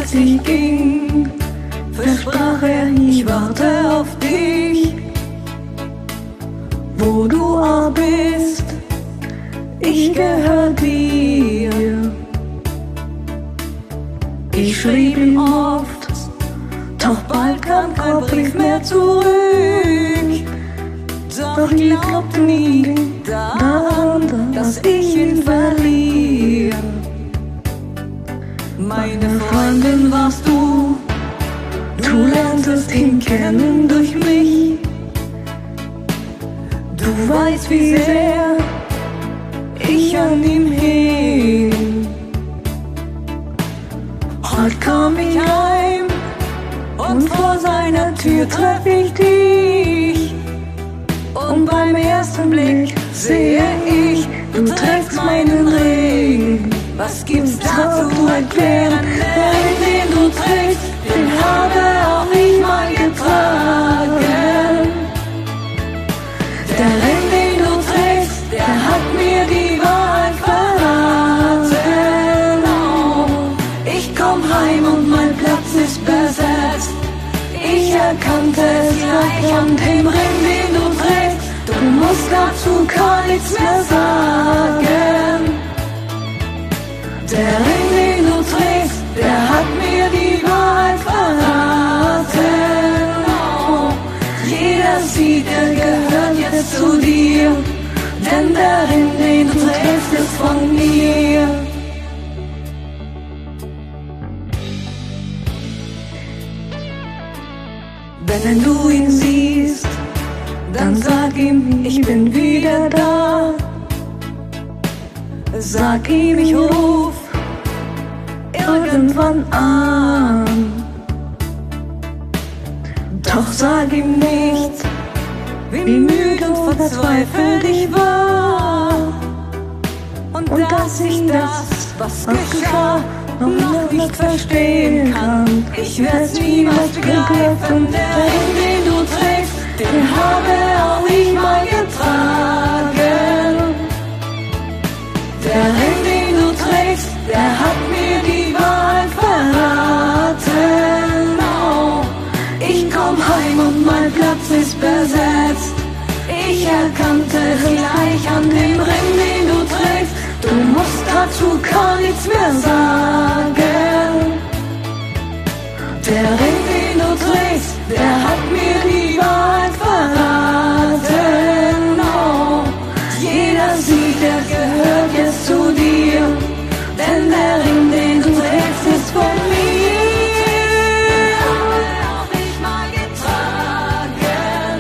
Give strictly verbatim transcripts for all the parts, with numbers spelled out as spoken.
als ich ging, versprach er, ich warte auf dich. Wo du auch bist, ich gehör dir. Ich schrieb ihm oft, doch bald kam kein Brief mehr zurück. Doch ich glaubte nie daran, dass ich ihn verliere. Meine Freundin warst du, du lerntest ihn kennen durch mich. Du weißt, wie sehr ich an ihm hing. Heute komm ich heim und vor seiner Tür treff ich dich. Und beim ersten Blick sehe ich, du trägst meinen Ring. Was gibt's da zu erklären? Der Ring, den du trägst, den habe auch ich mal getragen. Der Ring, den du trägst, der hat mir die Wahrheit verraten. Oh, ich komm heim und mein Platz ist besetzt. Ich erkannte es gleich an dem Ring, den du trägst. Du musst dazu gar nichts mehr sagen. Der Ring, den du trägst, der hat mir die Wahrheit verraten. Oh, jeder sieht, der gehört jetzt zu dir, denn der Ring, den du trägst, ist von mir. Wenn du ihn siehst, dann sag ihm, ich bin wieder da. Sag ihm, ich ruf irgendwann an. Doch sag ihm nicht, wie müde und verzweifelt ich war. Und dass ich das, was geschah, noch nicht verstehen kann. Ich werd's niemals begreifen. Der Ring, den du trägst, den habe auch ich mal getragen. Der Ring, den du trägst, der hat mir die Wahrheit verraten. Oh, ich komm heim und mein Platz ist besetzt. Ich erkannte es gleich an dem Ring, den du trägst. Du musst dazu gar nichts mehr sagen. Der Ring, den du trägst, der hat mir die Wahrheit verraten. Oh, jeder sieht, der gehört jetzt zu dir, denn der Ring, den du trägst, ist von mir. Auch ich mal getragen.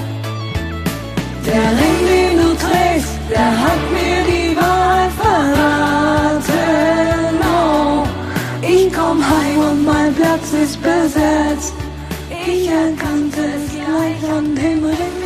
Der Ring, den du trägst, der hat mir die Wahrheit verraten. Oh, ich komm heim und mein Platz ist besetzt. Ich erkannte es gleich an dem Ring.